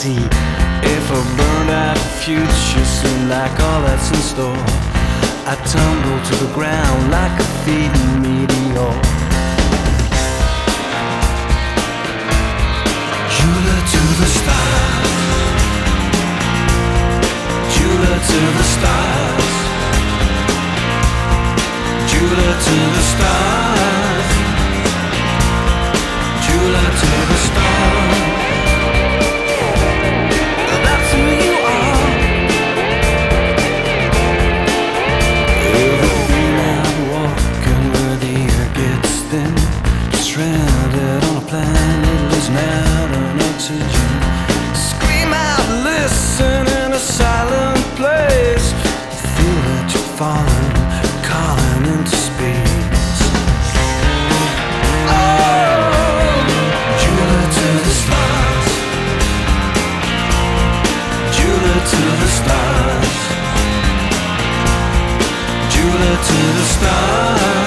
see. If a burned out future seemed like all that's in store, I tumble to the ground like a fading meteor. Jula to the stars, Jula to the stars, Jula to the stars, Jula to the stars. That's who you are. Every beam out walking where the air gets thin, stranded on a planet losing out on oxygen. Scream out, listen in a silent place. Feel that you're falling, calling into space. Oh, Jula to the stars, Jula to the stars, Jula to the stars.